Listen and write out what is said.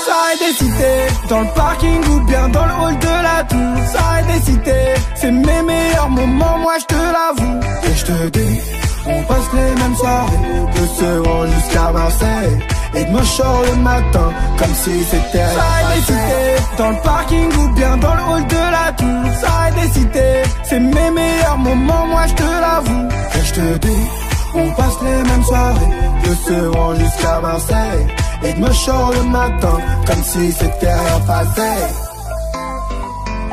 Ça a décidé, dans le parking ou bien dans le hall de la tour. Ça a décidé, c'est mes meilleurs moments, moi je te l'avoue. Et je te dis, on passe les mêmes soirées, de Sevran jusqu'à Marseille. Et de Montchor le matin, comme si c'était ça a décidé, dans le parking ou bien dans le hall de la tour. Ça a décidé, c'est mes meilleurs moments, moi je te l'avoue. Et je te dis, on passe les mêmes soirées, de Sevran jusqu'à Marseille. Et de Montchor le matin, comme si c'était rien passé.